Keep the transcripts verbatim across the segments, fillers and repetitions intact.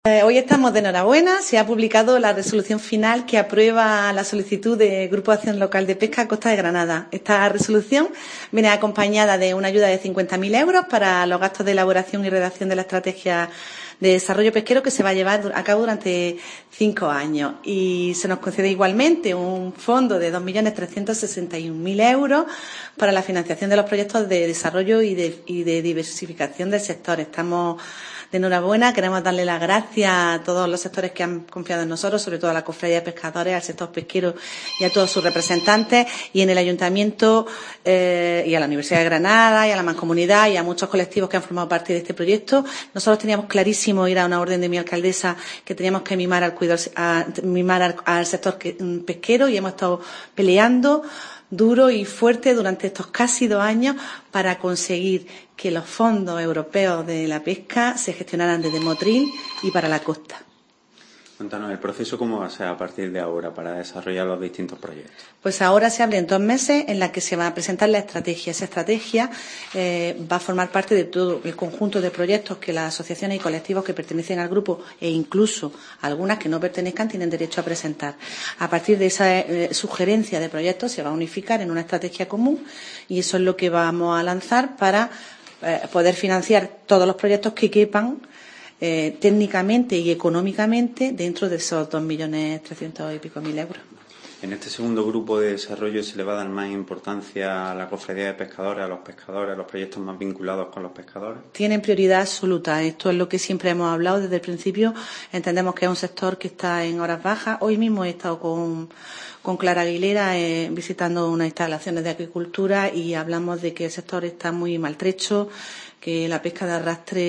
Eh, hoy estamos de enhorabuena, se ha publicado la resolución final que aprueba la solicitud del Grupo de Acción Local de Pesca Costa de Granada. Esta resolución viene acompañada de una ayuda de cincuenta mil euros para los gastos de elaboración y redacción de la estrategia de desarrollo pesquero que se va a llevar a cabo durante cinco años. Y se nos concede igualmente un fondo de dos millones trescientos sesenta y un mil euros para la financiación de los proyectos de desarrollo y de, y de diversificación del sector. Estamos de enhorabuena, queremos darle las gracias a todos los sectores que han confiado en nosotros, sobre todo a la Cofradía de Pescadores, al sector pesquero y a todos sus representantes, y en el Ayuntamiento eh, y a la Universidad de Granada y a la Mancomunidad y a muchos colectivos que han formado parte de este proyecto. Nosotros teníamos clarísimo, ir a una orden de mi alcaldesa, que teníamos que mimar al, cuidado, a, mimar al, al sector pesquero, y hemos estado peleando duro y fuerte durante estos casi dos años para conseguir que los fondos europeos de la pesca se gestionaran desde Motril y para la costa. Cuéntanos, ¿el proceso cómo va a ser a partir de ahora para desarrollar los distintos proyectos? Pues ahora se abren dos meses en la que se va a presentar la estrategia. Esa estrategia eh, va a formar parte de todo el conjunto de proyectos que las asociaciones y colectivos que pertenecen al grupo, e incluso algunas que no pertenezcan, tienen derecho a presentar. A partir de esa eh, sugerencia de proyectos se va a unificar en una estrategia común, y eso es lo que vamos a lanzar para eh, poder financiar todos los proyectos que quepan Eh, técnicamente y económicamente dentro de esos dos millones trescientos y pico mil euros. En este segundo grupo de desarrollo se le va a dar más importancia a la Cofradía de Pescadores, a los pescadores, a los proyectos más vinculados con los pescadores. Tienen prioridad absoluta. Esto es lo que siempre hemos hablado desde el principio. Entendemos que es un sector que está en horas bajas. Hoy mismo he estado con, con Clara Aguilera eh, visitando unas instalaciones de acuicultura, y hablamos de que el sector está muy maltrecho, que la pesca de arrastre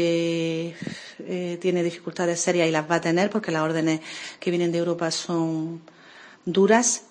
eh, tiene dificultades serias y las va a tener porque las órdenes que vienen de Europa son duras,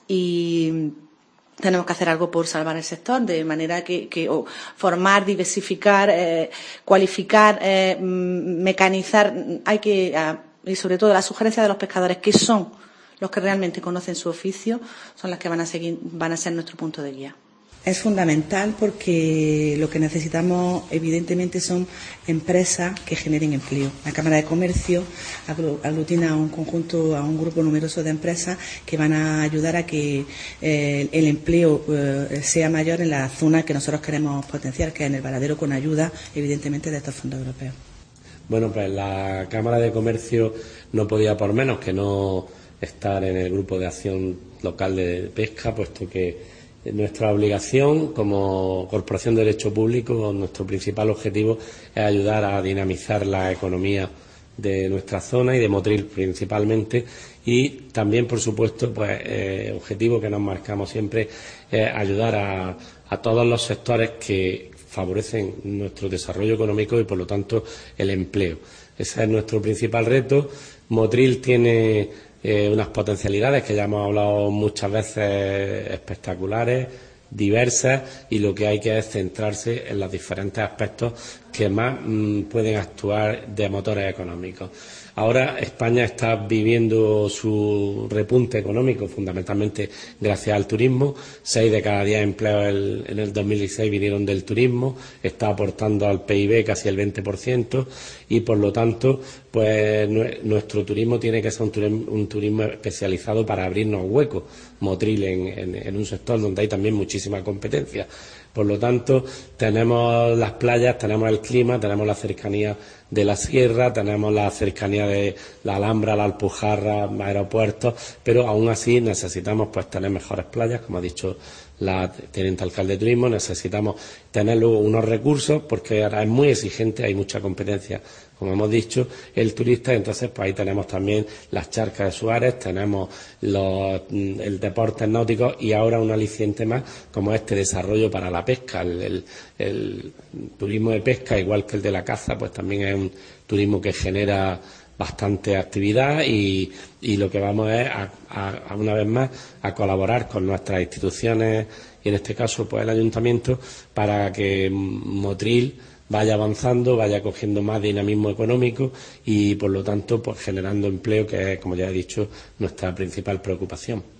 y tenemos que hacer algo por salvar el sector, de manera que, que oh, formar, diversificar, eh, cualificar, eh, mecanizar, hay que, ah, y sobre todo la sugerencia de los pescadores, que son los que realmente conocen su oficio, son las que van a seguir, van a ser nuestro punto de guía. Es fundamental porque lo que necesitamos, evidentemente, son empresas que generen empleo. La Cámara de Comercio aglutina a un conjunto, a un grupo numeroso de empresas que van a ayudar a que eh, el empleo eh, sea mayor en la zona que nosotros queremos potenciar, que es en el Varadero, con ayuda, evidentemente, de estos fondos europeos. Bueno, pues la Cámara de Comercio no podía por menos que no estar en el grupo de acción local de pesca, puesto que nuestra obligación como Corporación de Derecho Público, nuestro principal objetivo es ayudar a dinamizar la economía de nuestra zona y de Motril principalmente, y también, por supuesto, pues eh, objetivo que nos marcamos siempre es ayudar a, a todos los sectores que favorecen nuestro desarrollo económico y, por lo tanto, el empleo. Ese es nuestro principal reto. Motril tiene Eh, unas potencialidades que ya hemos hablado muchas veces, espectaculares, diversas, y lo que hay que es centrarse en los diferentes aspectos que más mmm, pueden actuar de motores económicos. Ahora España está viviendo su repunte económico fundamentalmente gracias al turismo. Seis de cada diez empleos el, en el dos mil dieciséis vinieron del turismo, está aportando al P I B casi el veinte por ciento, y por lo tanto pues nuestro turismo tiene que ser un turismo, un turismo especializado para abrirnos huecos, Motril, en, en, en un sector donde hay también muchísima competencia. Por lo tanto, tenemos las playas, tenemos el clima, tenemos la cercanía de la sierra, tenemos la cercanía de la Alhambra, la Alpujarra, aeropuertos, pero aún así necesitamos pues tener mejores playas, como ha dicho la teniente alcalde de turismo. Necesitamos tener luego unos recursos, porque ahora es muy exigente, hay mucha competencia, como hemos dicho, el turista. Entonces pues ahí tenemos también las charcas de Suárez, tenemos los, el deporte náutico, y ahora un aliciente más como este desarrollo para la pesca. El, el, el turismo de pesca, igual que el de la caza, pues también es un turismo que genera bastante actividad, y, y lo que vamos es a, a, a una vez más a colaborar con nuestras instituciones, y en este caso pues el Ayuntamiento, para que Motril vaya avanzando, vaya cogiendo más dinamismo económico y, por lo tanto, pues generando empleo, que es, como ya he dicho, nuestra principal preocupación.